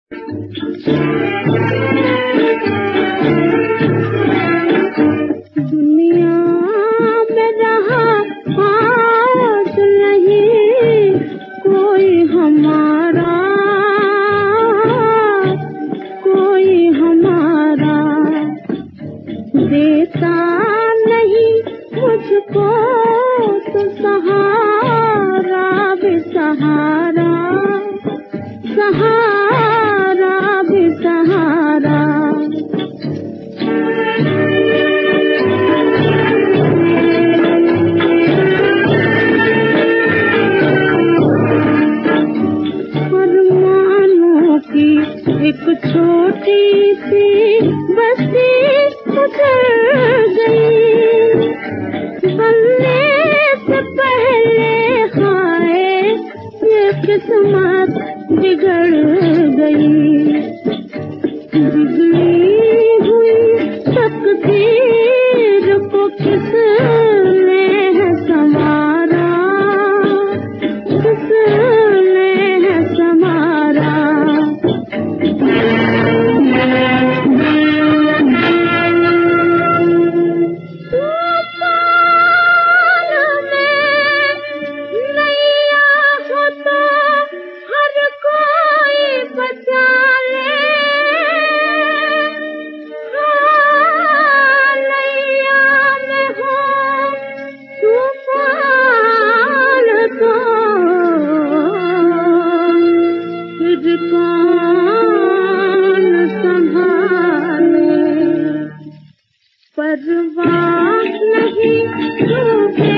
दुनिया में रहा आज नहीं कोई हमारा, कोई हमारा देता नहीं मुझको तो सहारा बेसहारा, सहारा बेसहारा। अरमानों की एक छोटी सी बस्ती उतर गई, बनने से पहले हाय ये किस्मत बिगड़ गई। बिगड़ी हुई तकदीर को किसने है संवारा, किसने है संवारा। कौन संभाले परवाह नहीं डूबे